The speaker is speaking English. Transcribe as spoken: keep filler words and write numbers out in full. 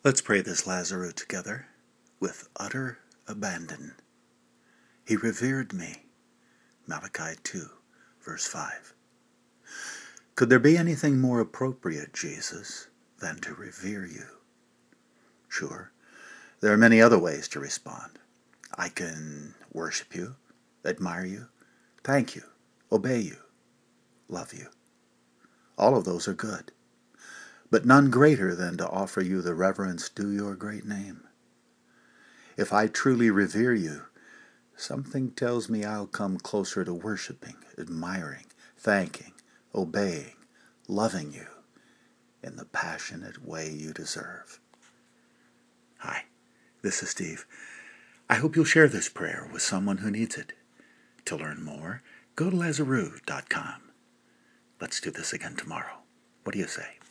Let's pray this Lazarus together with utter abandon. He revered me. Malachi two, verse five. Could there be anything more appropriate, Jesus, than to revere you? Sure, there are many other ways to respond. I can worship you, admire you, thank you, obey you, love you. All of those are good, but none greater than to offer you the reverence due your great name. If I truly revere you, something tells me I'll come closer to worshiping, admiring, thanking, obeying, loving you in the passionate way you deserve. Hi, this is Steve. I hope you'll share this prayer with someone who needs it. To learn more, go to lazarus dot com. Let's do this again tomorrow. What do you say?